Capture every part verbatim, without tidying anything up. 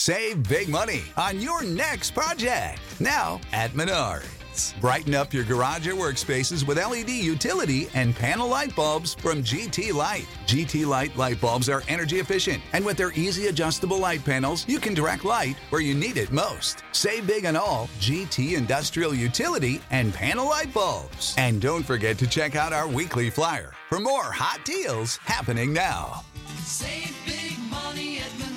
Save big money on your next project. Now at Menards. Brighten up your garage or workspaces with L E D utility and panel light bulbs from G T Light. G T Light light bulbs are energy efficient, and with their easy adjustable light panels, you can direct light where you need it most. Save big on all G T industrial utility and panel light bulbs. And don't forget to check out our weekly flyer for more hot deals happening now. Save big money at Menards.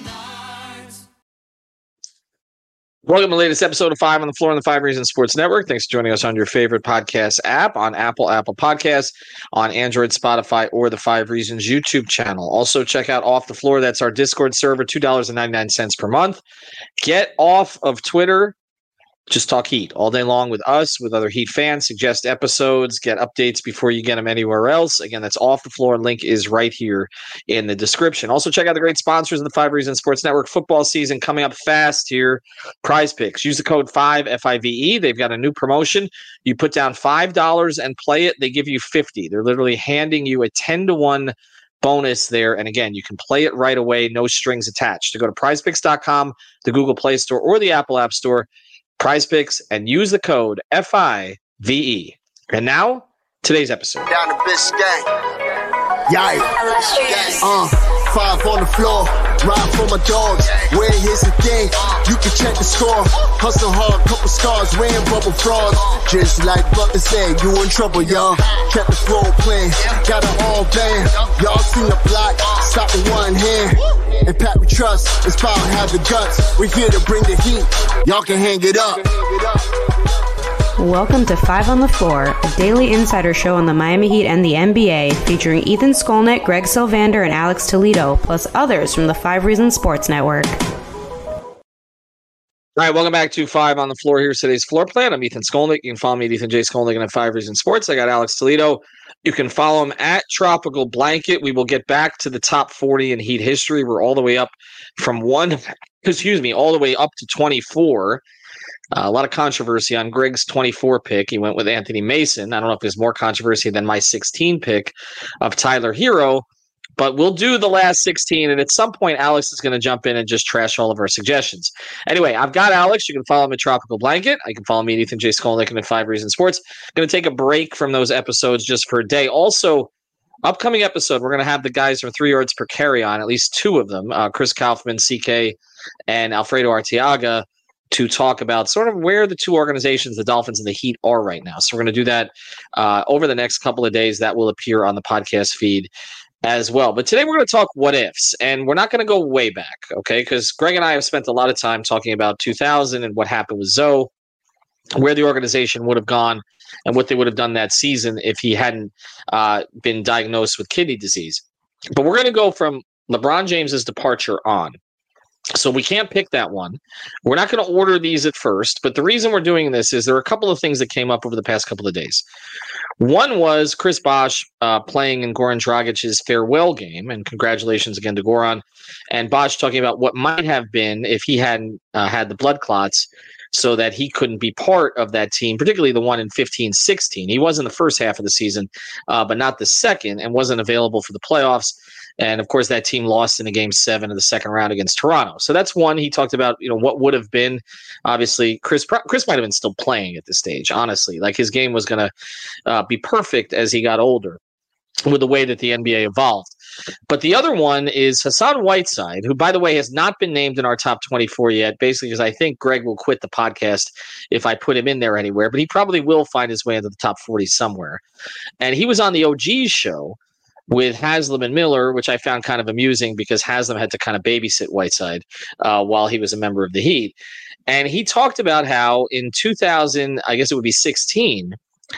Welcome to the latest episode of Five on the Floor on the Five Reasons Sports Network. Thanks for joining us on your favorite podcast app, on Apple, Apple Podcasts, on Android, Spotify, or the Five Reasons YouTube channel. Also, check out Off the Floor. That's our Discord server, two dollars and ninety-nine cents per month. Get off of Twitter. Just talk Heat all day long with us, with other Heat fans. Suggest episodes, get updates before you get them anywhere else. Again, that's Off the Floor. Link is right here in the description. Also, check out the great sponsors of the Five Reasons Sports Network. Football season coming up fast here. Prize Picks. Use the code five F I V E. They've got a new promotion. You put down five dollars and play it. They give you fifty dollars. They're literally handing you a ten to one bonus there. And again, you can play it right away. No strings attached. To go to prize picks dot com, the Google Play Store, or the Apple App Store. Prize Picks, and use the code F I V E. And now, today's episode. Down to Biscayne. Yikes. Uh, five on the floor. Ride for my dogs. Where here's the thing. You can check the score. Hustle hard, couple scars. Wearing bubble frogs. Just like Butler said, you in trouble, y'all. Kept the floor playing. Got it all band. Y'all seen the block. Stop with one hand. And Pat, we trust. It's power, have the guts. We're here to bring the heat. Y'all can hang it up. Welcome to Five on the Floor, a daily insider show on the Miami Heat and the N B A, featuring Ethan Skolnick, Greg Sylvander, and Alex Toledo, plus others from the Five Reasons Sports Network. All right, welcome back to Five on the Floor. Here's today's floor plan. I'm Ethan Skolnick. You can follow me at Ethan J. Skolnick and at Five Reasons Sports. I got Alex Toledo. You can follow him at Tropical Blanket. We will get back to the top forty in Heat history. We're all the way up from one, excuse me, all the way up to twenty-four. Uh, a lot of controversy on Greg's twenty-four pick. He went with Anthony Mason. I don't know if there's more controversy than my sixteen pick of Tyler Hero, but we'll do the last sixteen. And at some point, Alex is going to jump in and just trash all of our suggestions. Anyway, I've got Alex. You can follow him at Tropical Blanket. I can follow me at Ethan J. Skolnick and at Five Reasons Sports. I'm going to take a break from those episodes just for a day. Also, upcoming episode, we're going to have the guys from Three Yards Per Carry on, at least two of them, uh, Chris Kaufman, C K, and Alfredo Arteaga, to talk about sort of where the two organizations, the Dolphins and the Heat, are right now. So we're going to do that uh, over the next couple of days. That will appear on the podcast feed as well. But today we're going to talk what ifs, and we're not going to go way back, okay? Because Greg and I have spent a lot of time talking about two thousand and what happened with Zoe, where the organization would have gone and what they would have done that season if he hadn't uh, been diagnosed with kidney disease. But we're going to go from LeBron James's departure on. So we can't pick that one. We're not going to order these at first, but the reason we're doing this is there are a couple of things that came up over the past couple of days. One was Chris Bosh uh, playing in Goran Dragic's farewell game, and congratulations again to Goran. And Bosh talking about what might have been if he hadn't uh, had the blood clots, so that he couldn't be part of that team, particularly the one in fifteen sixteen. He was in the first half of the season, uh, but not the second, and wasn't available for the playoffs. And, of course, that team lost in the game seven of the second round against Toronto. So that's one. He talked about, you know, what would have been. Obviously, Chris Chris might have been still playing at this stage, honestly. Like, his game was going to uh, be perfect as he got older with the way that the N B A evolved. But the other one is Hassan Whiteside, who, by the way, has not been named in our top twenty-four yet, basically because I think Greg will quit the podcast if I put him in there anywhere. But he probably will find his way into the top forty somewhere. And he was on the O G's show with Haslam and Miller, which I found kind of amusing because Haslam had to kind of babysit Whiteside uh, while he was a member of the Heat. And he talked about how in two thousand, I guess it would be sixteen,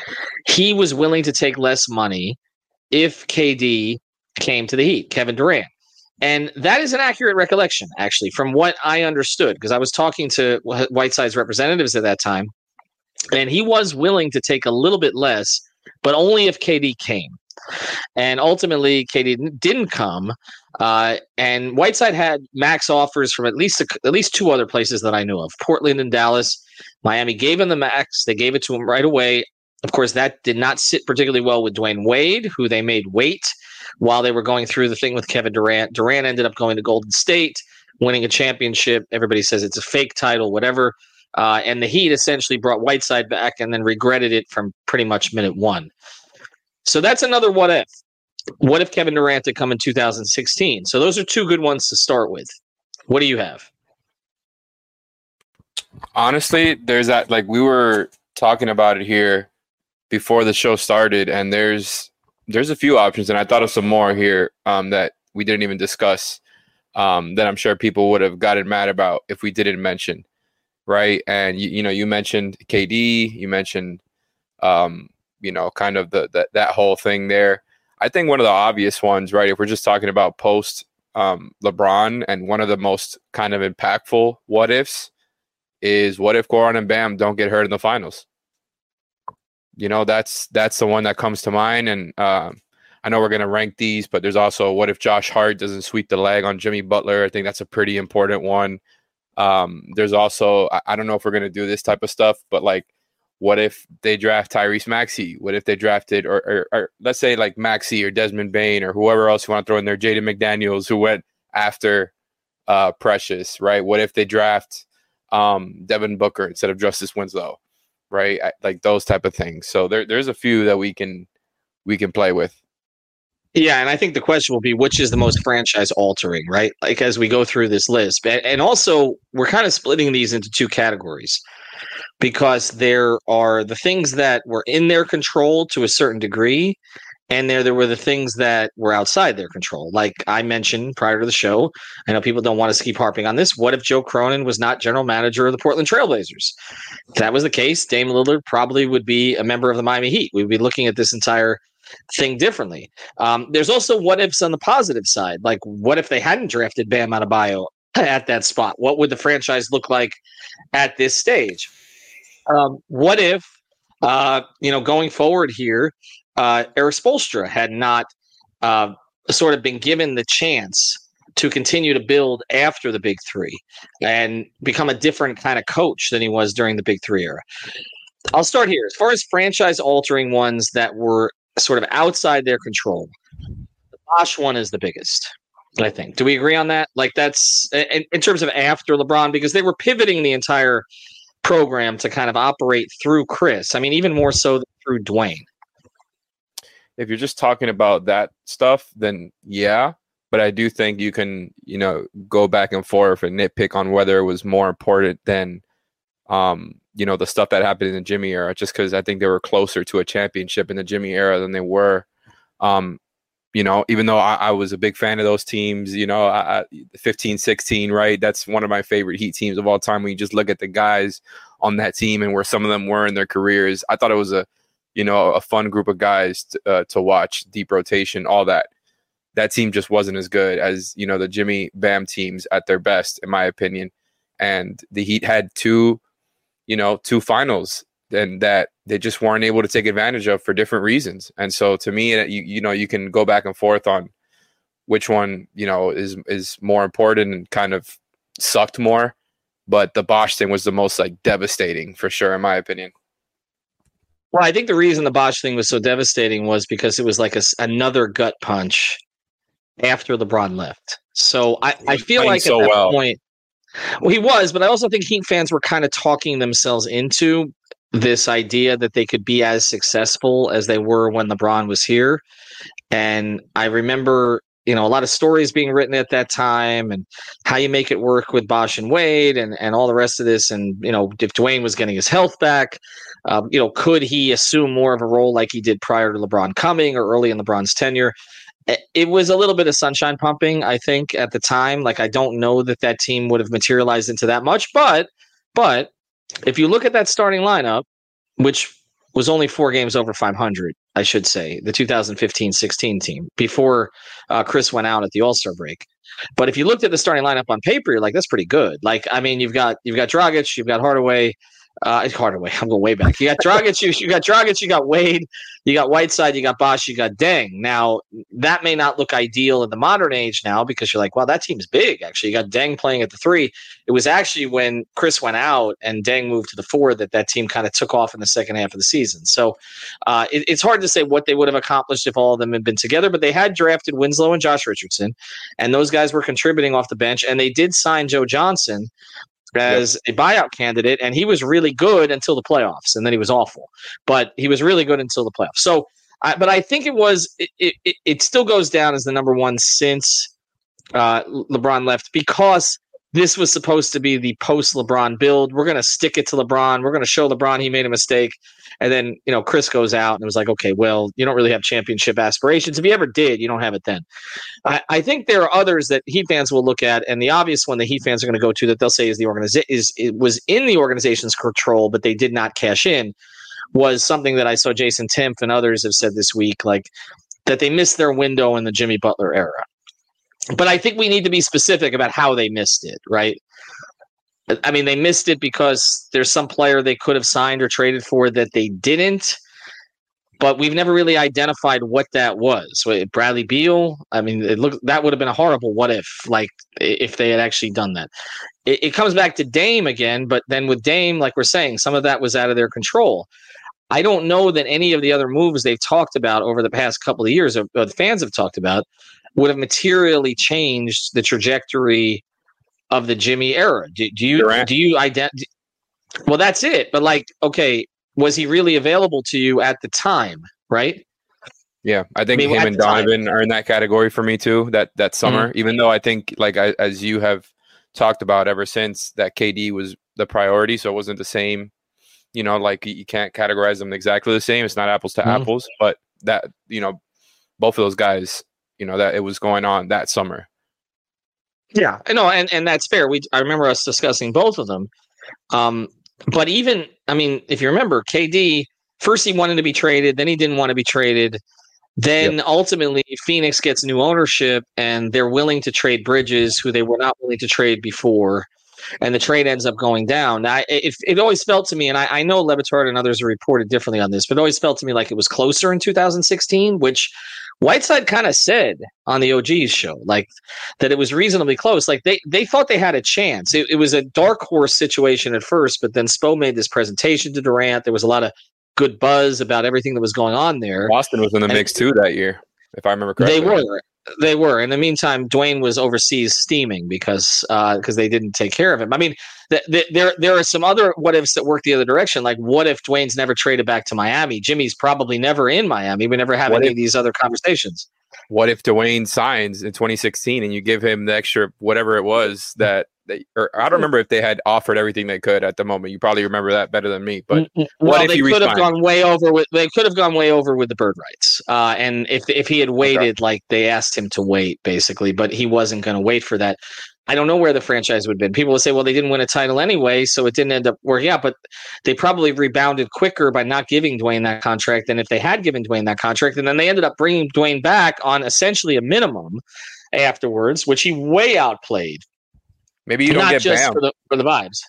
he was willing to take less money if K D came to the Heat, Kevin Durant. And that is an accurate recollection, actually, from what I understood, because I was talking to Whiteside's representatives at that time, and he was willing to take a little bit less, but only if K D came. And ultimately, K D didn't come, uh, and Whiteside had max offers from at least a, at least two other places that I knew of, Portland and Dallas. Miami gave him the max. They gave it to him right away. Of course, that did not sit particularly well with Dwayne Wade, who they made wait while they were going through the thing with Kevin Durant. Durant ended up going to Golden State. winning a championship. Everybody says it's a fake title, whatever. Uh, and the Heat essentially brought Whiteside back and then regretted it from pretty much minute one. So that's another what if. What if Kevin Durant had come in two thousand sixteen? So those are two good ones to start with. What do you have? Honestly, there's that, like we were talking about it here before the show started, and there's there's a few options, and I thought of some more here um, that we didn't even discuss um, that I'm sure people would have gotten mad about if we didn't mention, right? And you, you know, you mentioned K D, you mentioned, um, you know, kind of the, the that whole thing there. I think one of the obvious ones, right? If we're just talking about post um, LeBron, and one of the most kind of impactful what ifs is what if Goran and Bam don't get hurt in the finals? You know, that's that's the one that comes to mind. And uh, I know we're going to rank these, but there's also what if Josh Hart doesn't sweep the leg on Jimmy Butler? I think that's a pretty important one. Um, there's also, I, I don't know if we're going to do this type of stuff, but like, what if they draft Tyrese Maxey? What if they drafted, or, or, or let's say like Maxey or Desmond Bane or whoever else you want to throw in there, Jaden McDaniels, who went after uh, Precious, right? What if they draft um, Devin Booker instead of Justice Winslow, right? I, like those type of things. So there, there's a few that we can we can play with. Yeah, and I think the question will be, which is the most franchise altering, right? Like as we go through this list. And also, we're kind of splitting these into two categories, because there are the things that were in their control to a certain degree, and there there were the things that were outside their control. Like I mentioned prior to the show, I know people don't want us to keep harping on this. What if Joe Cronin was not general manager of the Portland Trailblazers? If that was the case, Dame Lillard probably would be a member of the Miami Heat. We'd be looking at this entire thing differently. Um, there's also what ifs on the positive side. Like, what if they hadn't drafted Bam Adebayo at that spot? What would the franchise look like at this stage? Um, what if, uh, you know, going forward here, uh, Erik Spoelstra had not uh, sort of been given the chance to continue to build after the Big Three and become a different kind of coach than he was during the Big Three era? I'll start here. As far as franchise-altering ones that were sort of outside their control, the Bosh one is the biggest, I think. Do we agree on that? Like that's in, in terms of after LeBron, because they were pivoting the entire program to kind of operate through Chris. I mean, even more so than through Dwayne. If you're just talking about that stuff, then yeah. But I do think you can, you know, go back and forth and nitpick on whether it was more important than, um, you know, the stuff that happened in the Jimmy era, just because I think they were closer to a championship in the Jimmy era than they were. Um, you know, even though I, I was a big fan of those teams, you know, I, I, fifteen, sixteen, right? That's one of my favorite Heat teams of all time. When you just look at the guys on that team and where some of them were in their careers, I thought it was a, you know, a fun group of guys to, uh, to watch, deep rotation, all that. That team just wasn't as good as, you know, the Jimmy Bam teams at their best, in my opinion. And the Heat had two, you know, two finals and that they just weren't able to take advantage of for different reasons. And so to me, you, you know, you can go back and forth on which one, you know, is, is more important and kind of sucked more. But the Bosh thing was the most like devastating for sure, in my opinion. Well, I think the reason the Bosh thing was so devastating was because it was like a, another gut punch after LeBron left. So I, I feel like so at that well. point, well, he was, but I also think Heat fans were kind of talking themselves into this idea that they could be as successful as they were when LeBron was here. And I remember, you know, a lot of stories being written at that time and how you make it work with Bosh and Wade and, and all the rest of this. And, you know, if Dwayne was getting his health back, um, you know, could he assume more of a role like he did prior to LeBron coming or early in LeBron's tenure? It was a little bit of sunshine pumping, I think, at the time. Like, I don't know that that team would have materialized into that much. But, but if you look at that starting lineup, which was only four games over five hundred, I should say, the two thousand fifteen sixteen team before uh, Chris went out at the All-Star break. But if you looked at the starting lineup on paper, you're like, that's pretty good. Like, I mean, you've got you've got Dragic, you've got Hardaway, Uh, it's Hardaway. I'm going way back. You got Dragic. You, you got Dragic. You got Wade. You got Whiteside. You got Bosh. You got Deng. Now that may not look ideal in the modern age now because you're like, wow, that team's big. Actually, you got Deng playing at the three. It was actually when Chris went out and Deng moved to the four that that team kind of took off in the second half of the season. So uh, it, it's hard to say what they would have accomplished if all of them had been together. But they had drafted Winslow and Josh Richardson, and those guys were contributing off the bench. And they did sign Joe Johnson as yep. a buyout candidate, and he was really good until the playoffs, and then he was awful. But he was really good until the playoffs. So, I, but I think it was it, it, it still goes down as the number one since uh, LeBron left because this was supposed to be the post-LeBron build. We're going to stick it to LeBron. We're going to show LeBron he made a mistake. And then, you know, Chris goes out and it was like, okay, well, you don't really have championship aspirations. If you ever did, you don't have it then. I, I think there are others that Heat fans will look at, and the obvious one the Heat fans are going to go to that they'll say is the organiza- is it was in the organization's control, but they did not cash in, was something that I saw Jason Timpf and others have said this week, like that they missed their window in the Jimmy Butler era. But I think we need to be specific about how they missed it, right? I mean, they missed it because there's some player they could have signed or traded for that they didn't, but we've never really identified what that was. Bradley Beal, I mean, it looked that would have been a horrible what if, like if they had actually done that. It, it comes back to Dame again, but then with Dame, like we're saying, some of that was out of their control. I don't know that any of the other moves they've talked about over the past couple of years, or, or the fans have talked about, would have materially changed the trajectory of the Jimmy era. Do, do you Durant. do you ident- Well, that's it. But like, okay, was he really available to you at the time? Right? Yeah, I think I mean, him and Donovan time. are in that category for me too. That that summer, mm-hmm. even though I think, like I, as you have talked about ever since, that K D was the priority, so it wasn't the same. You know, like you can't categorize them exactly the same. It's not apples to mm-hmm. apples, but that you know, both of those guys, you know, that it was going on that summer. Yeah, I know, and, and that's fair. We I remember us discussing both of them. Um, but even, I mean, if you remember, K D, first he wanted to be traded, then he didn't want to be traded. Then yep. ultimately, Phoenix gets new ownership, and they're willing to trade Bridges, who they were not willing to trade before, and the trade ends up going down. Now, it, it always felt to me, and I, I know Le Batard and others have reported differently on this, but it always felt to me like it was closer in two thousand sixteen, which Whiteside kind of said on the O G's show, like that it was reasonably close. Like they, they thought they had a chance. It, it was a dark horse situation at first, but then Spo made this presentation to Durant. There was a lot of good buzz about everything that was going on there. Boston was in the and mix too that year, if I remember correctly. They were. They were. In the meantime, Dwayne was overseas steaming because uh, because they didn't take care of him. I mean, th- th- there there are some other what ifs that work the other direction. Like, what if Dwayne's never traded back to Miami? Jimmy's probably never in Miami. We never have what any if, of these other conversations. What if Dwayne signs in twenty sixteen and you give him the extra whatever it was that, that or I don't remember if they had offered everything they could at the moment. You probably remember that better than me. But well, what if they he could have re-signed? gone way over with they could have gone way over with the bird rights. Uh, and if if he had waited okay. like they asked him to wait, basically, but he wasn't going to wait for that. I don't know where the franchise would have been. People would say, well, they didn't win a title anyway, so it didn't end up working out. But they probably rebounded quicker by not giving Dwayne that contract than if they had given Dwayne that contract. And then they ended up bringing Dwayne back on essentially a minimum afterwards, which he way outplayed. Maybe you don't not get just Bam. For the, for the vibes.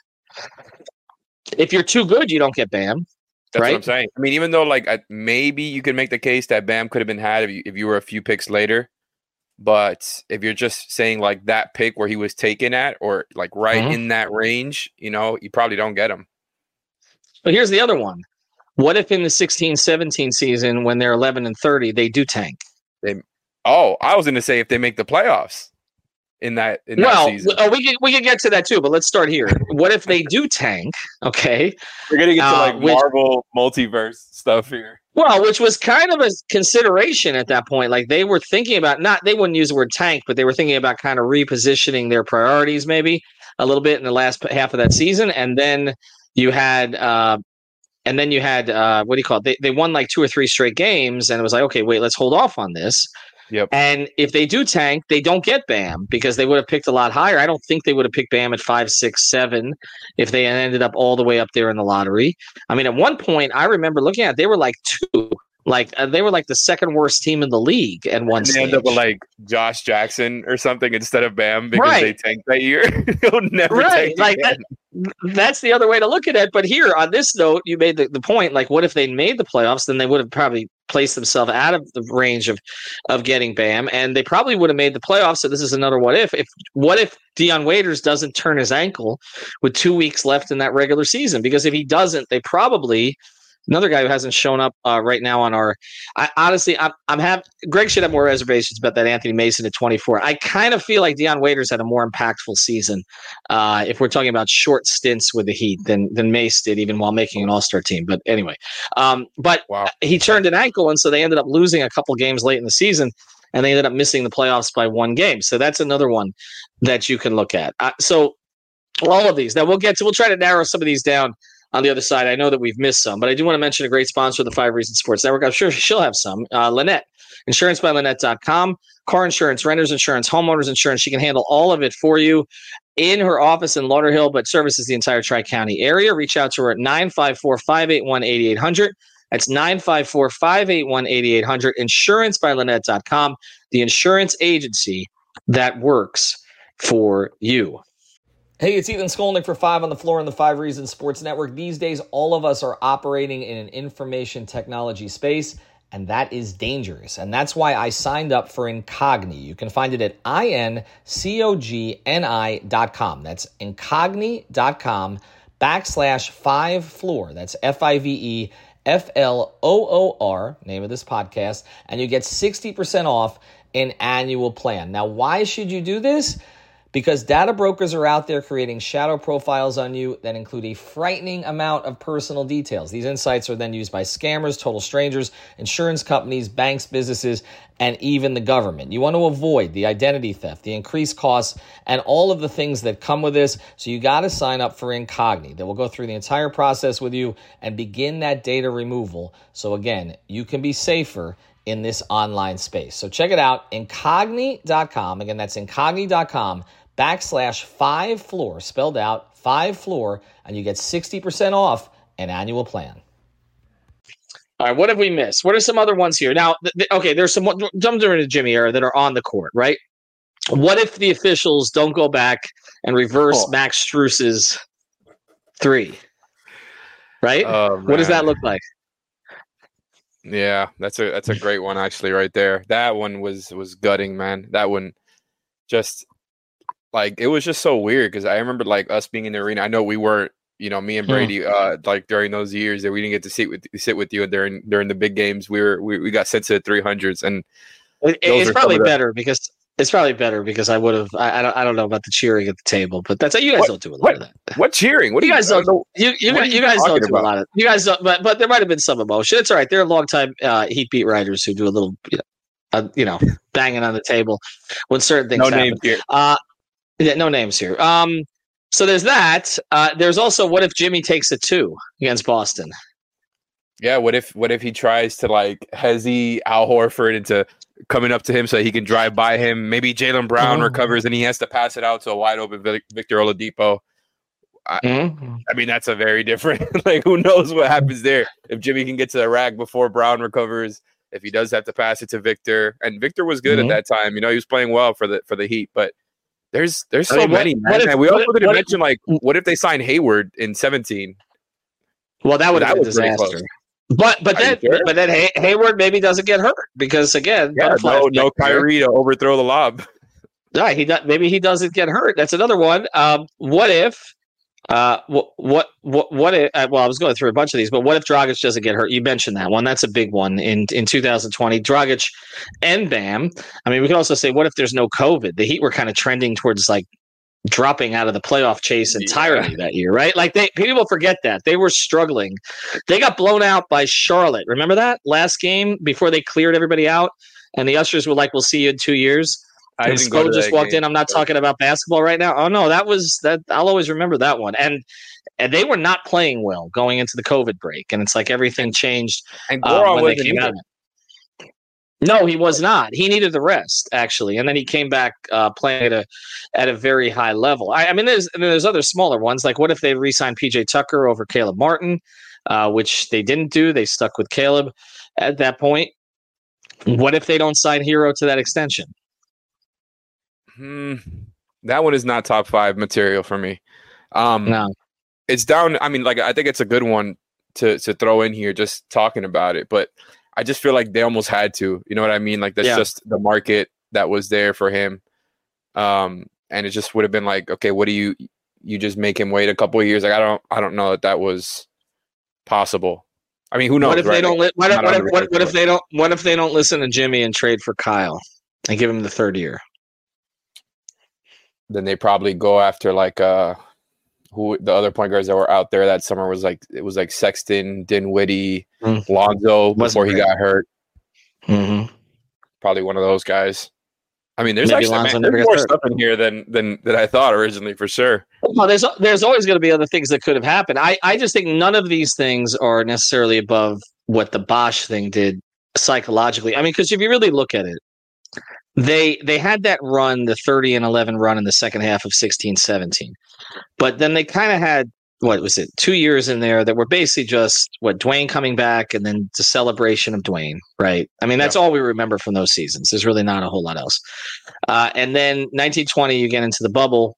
If you're too good, you don't get Bam. That's right? what I'm saying. I mean, even though like I, maybe you could make the case that Bam could have been had if you, if you were a few picks later. But if you're just saying like that pick where he was taken at or like right mm-hmm. in that range, you know, you probably don't get him. But here's the other one. What if in the sixteen seventeen season when they're eleven and thirty, they do tank? They, oh, I was going to say if they make the playoffs in that, in well, that season. Well, we can, we can get to that too, but let's start here. What if they do tank? Okay. We're going to get to like uh, which, Marvel multiverse stuff here. Well, which was kind of a consideration at that point. Like they were thinking about not, they wouldn't use the word tank, but they were thinking about kind of repositioning their priorities maybe a little bit in the last half of that season. And then you had, uh, and then you had, uh, what do you call it? They, they won like two or three straight games and it was like, okay, wait, let's hold off on this. Yep. And if they do tank, they don't get Bam because they would have picked a lot higher. I don't think they would have picked Bam at five, six, seven if they ended up all the way up there in the lottery. I mean, at one point, I remember looking at it, they were like two. Like uh, they were like the second worst team in the league at one and they stage. end up with like Josh Jackson or something instead of Bam because right. they tanked that year. He'll never right. tank like again. that, that's the other way to look at it. But here on this note, you made the, the point, like, what if they made the playoffs? Then they would have probably placed themselves out of the range of, of getting Bam, and they probably would have made the playoffs. So this is another what if. If what if Dion Waiters doesn't turn his ankle with two weeks left in that regular season? Because if he doesn't, they probably another guy who hasn't shown up uh, right now on our. I honestly, I'm I'm have Greg should have more reservations about that Anthony Mason at twenty-four. I kind of feel like Dion Waiters had a more impactful season uh, if we're talking about short stints with the Heat than than Mace did, even while making an All-Star team. But anyway, um, but Wow. he turned an ankle, and so they ended up losing a couple games late in the season, and they ended up missing the playoffs by one game. So that's another one that you can look at. Uh, so all of these. Now we'll get to. We'll try to narrow some of these down. On the other side, I know that we've missed some, but I do want to mention a great sponsor of the Five Reasons Sports Network. I'm sure she'll have some. Uh, Lynette, insurance by Lynette dot com. Car insurance, renters insurance, homeowners insurance. She can handle all of it for you in her office in Lauderhill, but services the entire Tri-County area. Reach out to her at nine five four, five eight one, eight eight zero zero. That's nine five four, five eight one, eight eight zero zero. insurance by Lynette dot com, the insurance agency that works for you. Hey, it's Ethan Skolnick for Five on the Floor on the Five Reasons Sports Network. These days, all of us are operating in an information technology space, and that is dangerous. And that's why I signed up for Incogni. You can find it at I N C O G N I dot com. That's incogni dot com backslash five floor. That's F I V E F L O O R, name of this podcast, and you get sixty percent off an annual plan. Now, why should you do this? Because data brokers are out there creating shadow profiles on you that include a frightening amount of personal details. These insights are then used by scammers, total strangers, insurance companies, banks, businesses, and even the government. You want to avoid the identity theft, the increased costs, and all of the things that come with this. So you got to sign up for Incogni. That will go through the entire process with you and begin that data removal. So again, you can be safer in this online space. So check it out, incogni dot com. Again, that's incogni dot com. backslash five floor, spelled out five floor, and you get sixty percent off an annual plan. All right, what have we missed? What are some other ones here? Now, th- th- okay, there's some some during the Jimmy era that are on the court, right? What if the officials don't go back and reverse Oh. Max Strus's three? Right? Oh, what does that man. look like? Yeah, that's a that's a great one actually right there. That one was was gutting, man. That one just like it was just so weird because I remember like us being in the arena. I know we weren't, you know, me and Hmm. Brady, uh, like during those years that we didn't get to sit with sit with you during during the big games. We were we, we got sent to the three hundreds, and It- Those it's are probably some of the- better because it's probably better because I would have. I, I don't. I don't know about the cheering at the table, but that's you guys What- don't do a lot what- of that. what cheering? What do You you guys guys don't. You you, What are you you guys don't talking do a about? lot of. You guys don't. But but there might have been some emotion. It's all right. There are longtime uh, Heat beat writers who do a little, you know, uh, you know, banging on the table when certain things No happen. names here. Uh, yeah, no names here. Um, so there's that. Uh, there's also what if Jimmy takes a two against Boston? Yeah, what if what if he tries to like Hezzy Al Horford into coming up to him so he can drive by him? Maybe Jaylen Brown Oh. recovers and he has to pass it out to a wide open Vic- Victor Oladipo. Mhm. I mean, that's a very different. Like, who knows what happens there? If Jimmy can get to the rack before Brown recovers, if he does have to pass it to Victor, and Victor was good Mhm. at that time. You know, he was playing well for the for the Heat, but there's there's I so mean, what- many. what man. if- And we what also if- didn't what if- mention like, what if they sign Hayward in seventeen? Well, that would have That been a was pretty disaster. close. But but Are you then sure? but then Hay- Hayward maybe doesn't get hurt because again, Yeah, butterfly no, effect no there. Kyrie to overthrow the lob. Right, he does, maybe he doesn't get hurt. That's another one. Um, what if? Uh, what what what what if? Uh, well, I was going through a bunch of these, but what if Dragic doesn't get hurt? You mentioned that one. That's a big one in in two thousand twenty. Dragic and Bam. I mean, we could also say, what if there's no COVID? The Heat were kind of trending towards like dropping out of the playoff chase entirely that year, right? Like they people forget that they were struggling. They got blown out by Charlotte. Remember that last game before they cleared everybody out, and the ushers were like, "We'll see you in two years." I And didn't go Spo to just that walked game, in. I'm not but- talking about basketball right now. Oh no, that was that. I'll always remember that one. And and they were not playing well going into the COVID break. And it's like everything changed And uh, Goran when they wasn't came out either. of it. No, he was not. He needed the rest actually, and then he came back uh, playing at a at a very high level. I, I mean, there's and there's other smaller ones like what if they re-signed P J Tucker over Caleb Martin, uh, which they didn't do. They stuck with Caleb at that point. What if they don't sign Hero to that extension? Hmm, that one is not top five material for me. Um, No. it's down. I mean, like I think it's a good one to to throw in here, just talking about it. But I just feel like they almost had to. You know what I mean? Like that's Yeah. just the market that was there for him. Um, and it just would have been like, okay, what do you you just make him wait a couple of years? Like I don't I don't know that that was possible. I mean, who knows? What if right? they don't? Li- what, if, Not what, on if, the what, record, what if but- they don't? What if they don't listen to Jimmy and trade for Kyle and give him the third year? Then they probably go after like uh who the other point guards that were out there that summer was like it was like Sexton, Dinwiddie, Mm. Lonzo Wasn't before he great. got hurt. Mm-hmm. Probably one of those guys. I mean, there's Maybe actually Lonzo man, never there's gets more hurt. stuff in here than than than I thought originally for sure. Well, there's there's always going to be other things that could have happened. I, I just think none of these things are necessarily above what the Bosch thing did psychologically. I mean, because if you really look at it, they they had that run, the thirty and eleven run in the second half of sixteen seventeen. But then they kind of had, what was it, two years in there that were basically just, what, Dwayne coming back and then the celebration of Dwayne, right? I mean, that's all we remember from those seasons. There's really not a whole lot else. Uh, and then nineteen twenty, you get into the bubble.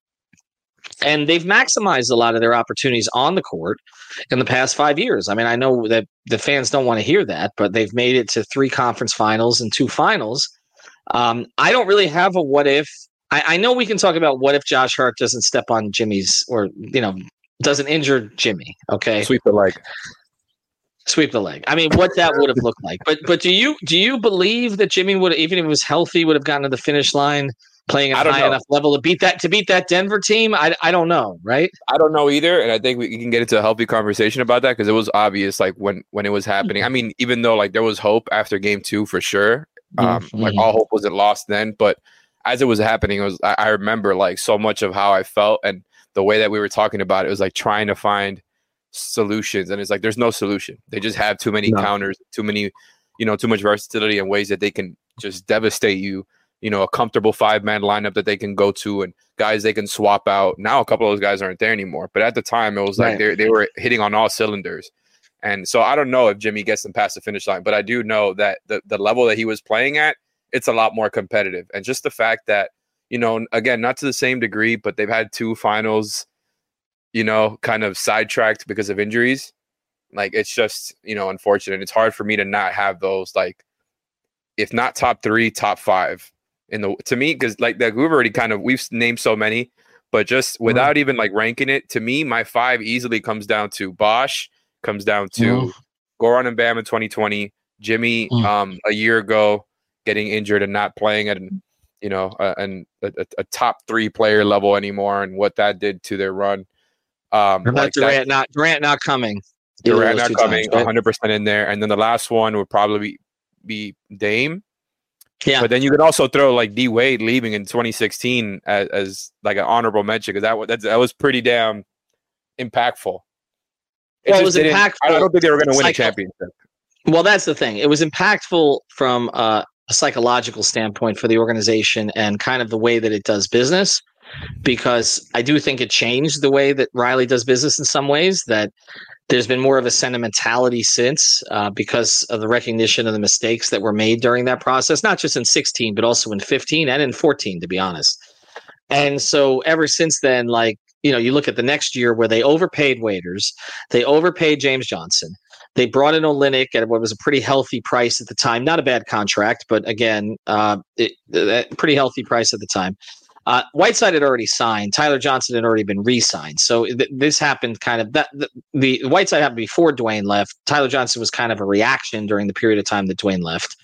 And they've maximized a lot of their opportunities on the court in the past five years. I mean, I know that the fans don't want to hear that, but they've made it to three conference finals and two finals. Um, I don't really have a what if. I, I know we can talk about what if Josh Hart doesn't step on Jimmy's or, you know, doesn't injure Jimmy. Okay. Sweep the leg. Sweep the leg. I mean, what that would have looked like. But but do you do you believe that Jimmy would, even if he was healthy, would have gotten to the finish line playing I at a don't high know. enough level to beat that to beat that Denver team? I, I don't know, right? I don't know either, and I think we can get into a healthy conversation about that because it was obvious, like when when it was happening. I mean, even though like there was hope after game two for sure, um, Mhm. like all hope wasn't lost then. But as it was happening, it was I, I remember like so much of how I felt and the way that we were talking about it was like trying to find solutions, and it's like there's no solution. They just have too many No. counters, too many, you know, too much versatility and ways that they can just devastate you. You know, a comfortable five man lineup that they can go to and guys they can swap out. Now a couple of those guys aren't there anymore. But at the time it was like Right. they they were hitting on all cylinders. And so I don't know if Jimmy gets them past the finish line, but I do know that the, the level that he was playing at, it's a lot more competitive. And just the fact that, you know, again, not to the same degree, but they've had two finals, you know, kind of sidetracked because of injuries. Like it's just, you know, unfortunate. It's hard for me to not have those, like, if not top three, top five in the, to me, because like that we've already kind of, we've named so many, but just without even like ranking it, to me, my five easily comes down to Bosch, comes down to Mm. Goran and Bam in twenty twenty, Jimmy Mm. um, a year ago getting injured and not playing at an, you know, a, an, a, a top three player level anymore, and what that did to their run. Um, What about like that- Durant not Durant not coming? Either of Durant those not two coming, times, right? one hundred percent in there, and then the last one would probably be, be Dame. Yeah. But then you could also throw like D Wade leaving in twenty sixteen as, as like an honorable mention because that was that's, that was pretty damn impactful. Well, it just was didn't- impactful. I don't think they were going to win a Psycho- championship. Well, that's the thing. It was impactful from uh, a psychological standpoint for the organization and kind of the way that it does business, because I do think it changed the way that Riley does business in some ways, that there's been more of a sentimentality since uh, because of the recognition of the mistakes that were made during that process, not just in sixteen, but also in fifteen and in fourteen, to be honest. And so ever since then, like, you know, you look at the next year where they overpaid waiters, they overpaid James Johnson. They brought in Olynyk at what was a pretty healthy price at the time. Not a bad contract, but again, uh, it, a pretty healthy price at the time. Uh, Whiteside had already signed. Tyler Johnson had already been re-signed. So th- this happened kind of that. The, the Whiteside happened before Dwayne left. Tyler Johnson was kind of a reaction during the period of time that Dwayne left.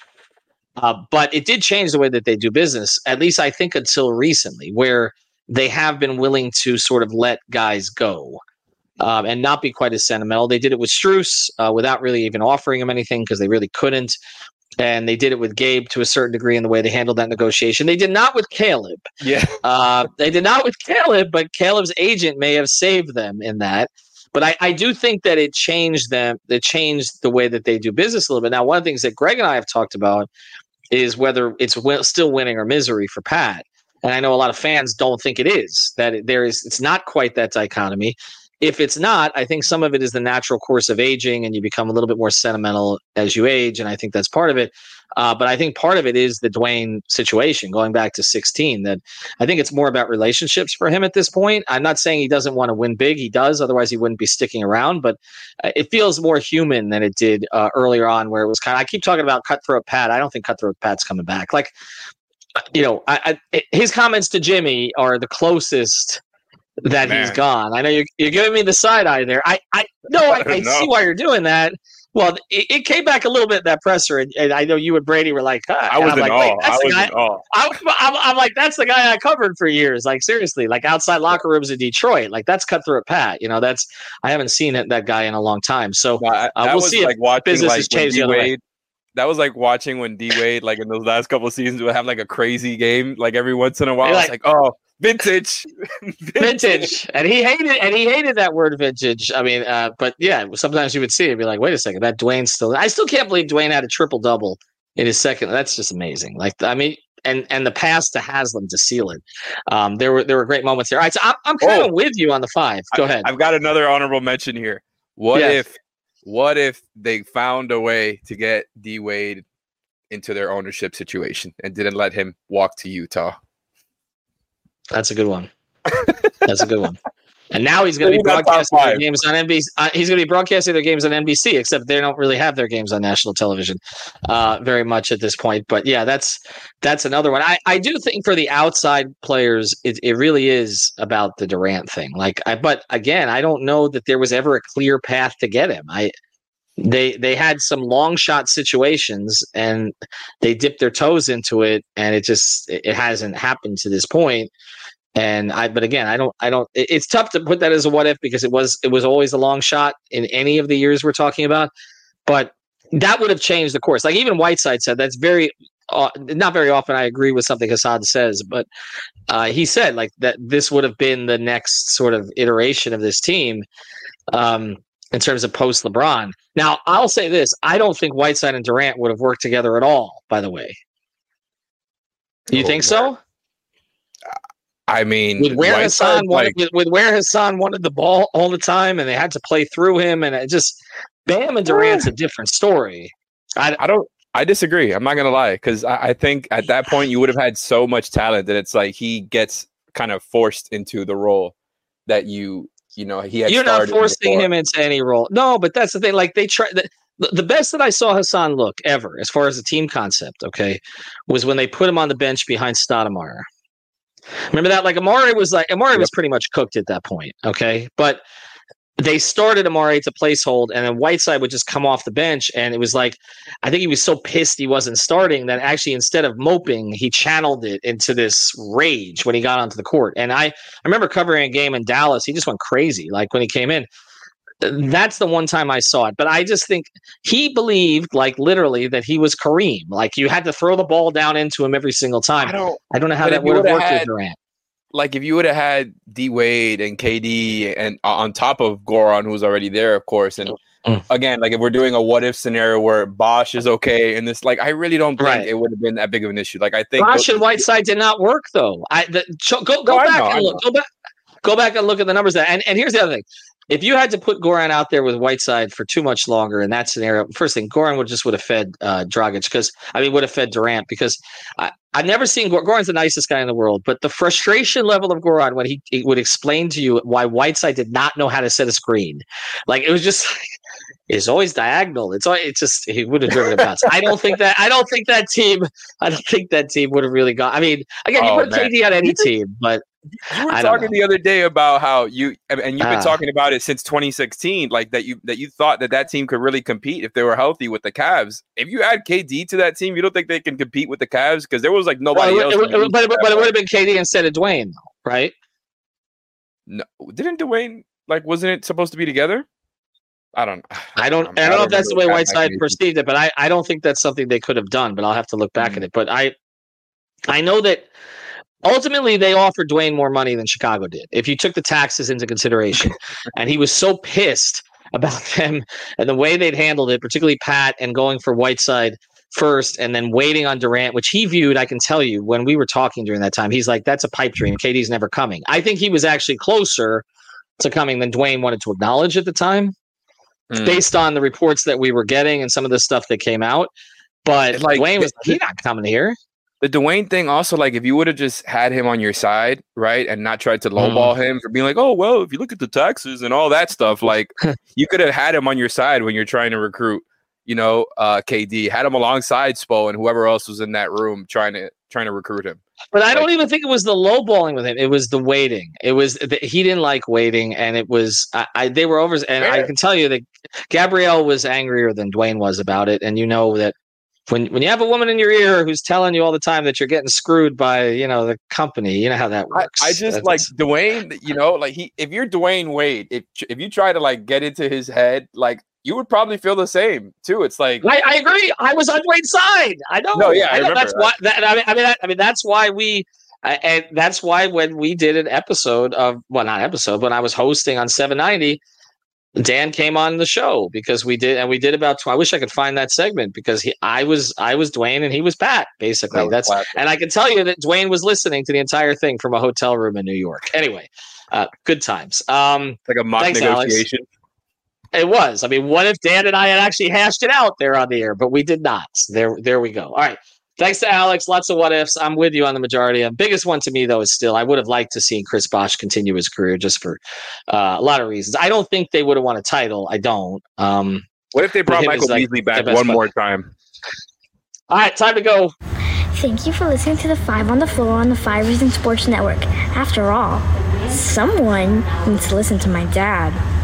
Uh, but it did change the way that they do business, at least I think until recently, where they have been willing to sort of let guys go. Um, and not be quite as sentimental. They did it with Strus uh, without really even offering him anything because they really couldn't. And they did it with Gabe to a certain degree in the way they handled that negotiation. They did not with Caleb. Yeah. Uh, they did not with Caleb, but Caleb's agent may have saved them in that. But I, I do think that it changed them. It changed the way that they do business a little bit. Now, one of the things that Greg and I have talked about is whether it's w- still winning or misery for Pat. And I know a lot of fans don't think it is, that it, there is, it's not quite that dichotomy. If it's not, I think some of it is the natural course of aging and you become a little bit more sentimental as you age. And I think that's part of it. Uh, but I think part of it is the Dwayne situation going back to sixteen. That I think it's more about relationships for him at this point. I'm not saying he doesn't want to win big. He does. Otherwise, he wouldn't be sticking around. But uh, it feels more human than it did uh, earlier on, where it was kind of. I keep talking about Cutthroat Pat. I don't think Cutthroat Pat's coming back. Like, you know, I, I, his comments to Jimmy are the closest that Man. he's gone. I know you're, you're giving me the side eye there. I, I no, I, I, I see why you're doing that. Well, it, it came back a little bit in that presser, and, and I know you and Brady were like, ah. I was in like, awe. I was guy. in awe. I'm, I'm, I'm like, that's the guy I covered for years. Like, seriously, like outside locker rooms in Detroit. Like, that's Cutthroat Pat. You know, that's I haven't seen it, that guy in a long time. So no, I, uh, we'll see like if business like has changed the other way. That was like watching when D Wade, like in those last couple of seasons, would have like a crazy game, like every once in a while. It's like, like, oh, vintage. vintage, vintage, and he hated, and he hated that word vintage. I mean, uh, but yeah, sometimes you would see it, and be like, wait a second, that Dwayne's still. I still can't believe Dwayne had a triple double in his second. That's just amazing. Like, I mean, and and the pass to Haslam to seal it. Um, there were there were great moments there. All right, so I'm I'm kind of oh, with you on the five. Go I, ahead. I've got another honorable mention here. What yes. if, what if they found a way to get D Wade into their ownership situation and didn't let him walk to Utah? That's a good one. That's a good one. And now he's going to be broadcasting their games on N B C. Uh, he's going to be broadcasting their games on N B C, except they don't really have their games on national television uh, very much at this point. But yeah, that's that's another one. I, I do think for the outside players, it, it really is about the Durant thing. Like, I, but again, I don't know that there was ever a clear path to get him. I they they had some long shot situations and they dipped their toes into it, and it just it hasn't happened to this point. And I, but again, I don't, I don't. It, it's tough to put that as a what if because it was, it was always a long shot in any of the years we're talking about. But that would have changed the course. Like even Whiteside said, that's very, uh, not very often. I agree with something Hassan says, but uh, he said like that this would have been the next sort of iteration of this team um, in terms of post LeBron. Now I'll say this: I don't think Whiteside and Durant would have worked together at all. By the way, you oh, think man. so? I mean, with where Hassan wanted, like, with, with where Hassan wanted the ball all the time, and they had to play through him, and it just Bam and Durant's a different story. I, I don't. I disagree. I'm not gonna lie, because I, I think at that point you would have had so much talent that it's like he gets kind of forced into the role that you, you know, he had. You're not forcing before. him into any role. No, but that's the thing. Like they try. The, the best that I saw Hassan look ever, as far as the team concept, okay, was when they put him on the bench behind Stoudemire. Remember that? Like Amari was like Amari yep. was pretty much cooked at that point. Okay. But they started Amari to placehold, and then Whiteside would just come off the bench. And it was like, I think he was so pissed he wasn't starting that actually instead of moping, he channeled it into this rage when he got onto the court. And I, I remember covering a game in Dallas. He just went crazy. Like when he came in, that's the one time I saw it. But I just think he believed, like literally, that he was Kareem. Like you had to throw the ball down into him every single time. I don't, I don't know how that would have worked had, with Durant. Like if you would have had D Wade and K D and uh, on top of Goran, who was already there, of course. And mm. again, like if we're doing a what if scenario where Bosh is okay, and this, like I really don't think right. it would have been that big of an issue. Like I think Bosh and Whiteside did not work though. I the, go go no, back know, and look. Go back, go back and look at the numbers. That and and here's the other thing. If you had to put Goran out there with Whiteside for too much longer in that scenario, first thing, Goran would just would have fed uh, Dragic because I mean would have fed Durant because I, I've never seen Goran. Goran's the nicest guy in the world, but the frustration level of Goran when he, he would explain to you why Whiteside did not know how to set a screen, like it was just it's always diagonal. It's always, it's just he would have driven it nuts. I don't think that I don't think that team I don't think that team would have really got. I mean, again, you oh, put K D on any team, but. You were talking the other day about how you and you've been uh, talking about it since twenty sixteen, like that you that you thought that that team could really compete if they were healthy with the Cavs. If you add K D to that team, you don't think they can compete with the Cavs because there was like nobody well, else. It, it, but, but, but it would have been K D instead of Dwayne, right? No, didn't Dwayne like wasn't it supposed to be together? I don't. I don't. I don't, I don't know if that's the way Whiteside perceived it, but I, I don't think that's something they could have done. But I'll have to look back mm-hmm. at it. But I I know that. Ultimately, they offered Dwayne more money than Chicago did, if you took the taxes into consideration. And he was so pissed about them and the way they'd handled it, particularly Pat, and going for Whiteside first and then waiting on Durant, which he viewed, I can tell you, when we were talking during that time, he's like, that's a pipe dream. K D's never coming. I think he was actually closer to coming than Dwayne wanted to acknowledge at the time, mm. based on the reports that we were getting and some of the stuff that came out. But Like, Dwayne was the- he not coming here. The Dwayne thing also, like, if you would have just had him on your side, right, and not tried to lowball Mm. him for being like, oh, well, if you look at the taxes and all that stuff, like, you could have had him on your side when you're trying to recruit, you know, uh, K D, had him alongside Spo and whoever else was in that room trying to trying to recruit him. But I don't Like- even think it was the lowballing with him. It was the waiting. It was the, he didn't like waiting, and it was I, I they were over. And I Fair. can tell you that Gabrielle was angrier than Dwayne was about it. And you know that when when you have a woman in your ear who's telling you all the time that you're getting screwed by you know the company, you know how that I, works. I just That's- like Dwayne, you know, like he if you're Dwayne Wade, if if you try to like get into his head, like you would probably feel the same too. It's like I, I agree. I was on Dwayne's side. I know. No, yeah, I know. remember That's that. why. That, I mean, I mean, that, I mean, that's why we, uh, and that's why when we did an episode of, well, not episode, when I was hosting on seven ninety, Dan came on the show because we did, and we did about. I wish I could find that segment because he, I was, I was Dwayne and he was Pat. Basically, That was that's, classic. and I can tell you that Dwayne was listening to the entire thing from a hotel room in New York. Anyway, uh, good times. Um, like a mock Thanks, Alex. negotiation. It was. I mean, what if Dan and I had actually hashed it out there on the air, but we did not. There, there we go. All right. Thanks to Alex. Lots of what ifs. I'm with you on the majority. The biggest one to me, though, is still I would have liked to see Chris Bosh continue his career just for uh, a lot of reasons. I don't think they would have won a title. I don't. Um, What if they brought him Michael as, like, Beasley back the best one player. more time? all right, time to go. Thank you for listening to the Five on the Floor on the Five Reasons Sports Network. After all, someone needs to listen to my dad.